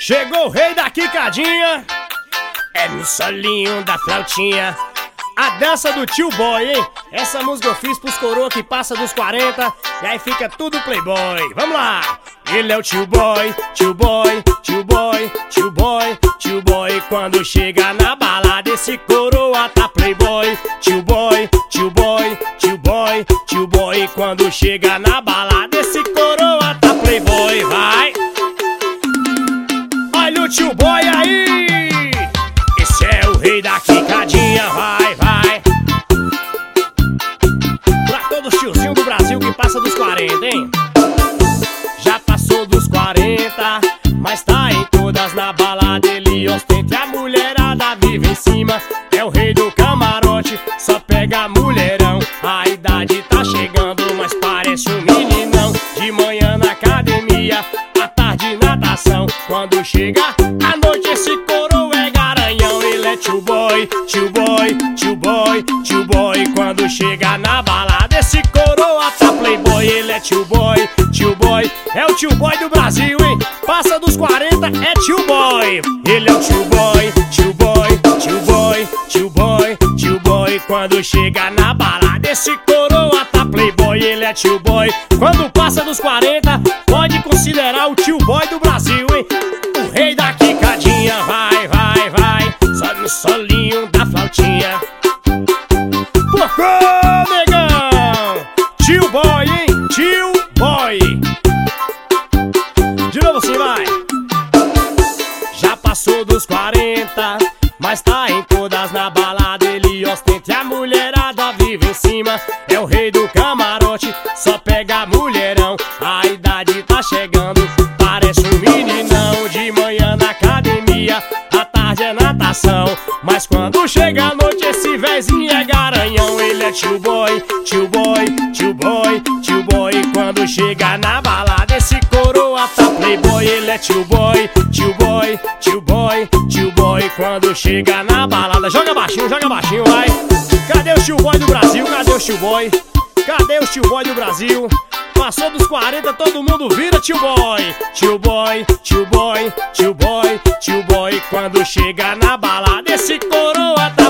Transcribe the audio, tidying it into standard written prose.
Chegou o rei da quicadinha, é no solinho da flautinha. A dança do tio boy, hein? Essa música eu fiz pros coroa que passa dos 40 e aí fica tudo playboy. Vamos lá! Ele é o tio boy, tio boy, tio boy, tio boy, tio boy. Quando chega na balada esse coroa tá playboy. Tio boy, tio boy, tio boy, tio boy. Quando chega na balada esse coroa tá playboy. Vai! Olha o tio boy aí! Esse é o rei da quicadinha, vai, vai. Pra todos os tiozinhos do Brasil que passa dos 40, hein? Já passou dos 40, mas tá em todas na balada. Ele ostenta e a mulherada vive em cima. É o rei do camarote, só pega mulherão. A idade tá chegando, mas parece um meninão. De manhã na academia, à tarde natação. Quando chega a noite esse coroa é garanhão. Ele é tio boy, tio boy, tio boy, tio boy. Quando chega na balada esse coroa tá playboy. Ele é tio boy, tio boy, é o tio boy do Brasil, hein? Passa dos 40 é tio boy. Ele é o tio boy, tio boy, tio boy, tio boy, tio boy. Quando chega na balada esse coroa tá playboy. Ele é tio boy. Quando passa dos 40 pode considerar o tio boy do Brasil, hein? O rei da quicadinha, vai, vai, vai. Só no solinho da flautinha. Pocô, negão! Tio boy, hein? Tio boy. De novo assim, vai. Já passou dos 40, mas tá em todas na balada. Ele ostenta e a mulherada vive em cima. É o rei do camarote, só pega mulherão. A idade tá chegando, parece um meninão. De manhã na academia, à tarde é natação. Mas quando chega a noite esse vézinho é garanhão. Ele é tio boy, tio boy, tio boy, tio boy. Quando chega na balada esse coroa tá playboy. Ele é tio boy, tio boy, tio boy, tio boy. Quando chega na balada, joga baixinho, vai. Cadê o tio boy do Brasil? Cadê o tio boy? Cadê o tio boy do Brasil? Passou dos 40, todo mundo vira tio boy. Tio boy, tio boy, tio boy, tio boy. Quando chega na balada esse coroa tá